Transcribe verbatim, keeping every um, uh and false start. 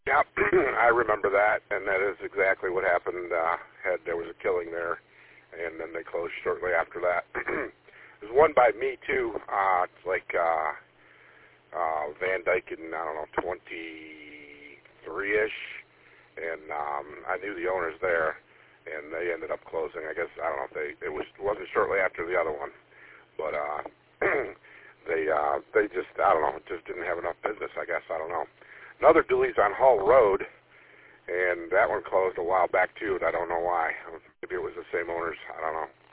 Yeah, I remember that, and that is exactly what happened. Uh, had there was a killing there, and then they closed shortly after that. There's one by me too. Uh, it's like uh, uh, Van Dyke in I don't know twenty-three-ish, and um, I knew the owners there, and they ended up closing. I guess I don't know if they it was it wasn't shortly after the other one, but uh, they uh, they just I don't know just didn't have enough business. I guess I don't know. Another Dooley's on Hull Road, and that one closed a while back too, and I don't know why. Maybe it was the same owners. I don't know.